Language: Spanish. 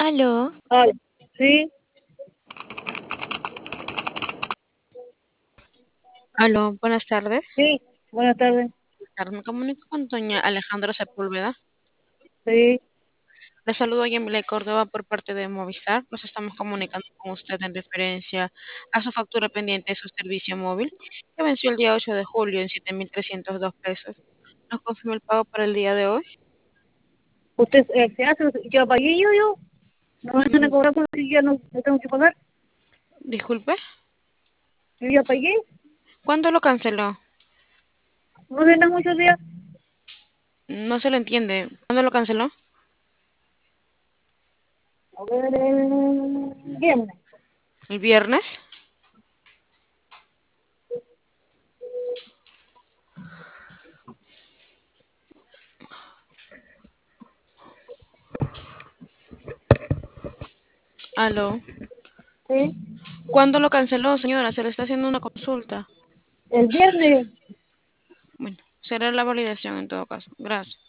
Aló, Ay, sí, Aló, buenas tardes. sí, buenas tardes. Me comunico con doña Alejandra Sepúlveda. Sí, Le saludo a Yamile Córdoba por parte de Movistar. Nos estamos comunicando con usted en referencia a su factura pendiente de su servicio móvil, que venció el día 8 de julio en 7.302 pesos. ¿Nos confirma el pago para el día de hoy? usted se hace, yo pagué yo, no me van a Mm, cobrar por si ya no tengo que pagar. Disculpe, Yo ya pagué, ¿cuándo lo canceló? no tiene muchos días. No se le entiende. ¿Cuándo lo canceló? A ver, el viernes. ¿El viernes? Aló. Sí, ¿Cuándo lo canceló, señora? Se le está haciendo una consulta. el viernes. Bueno, será la validación en todo caso. Gracias.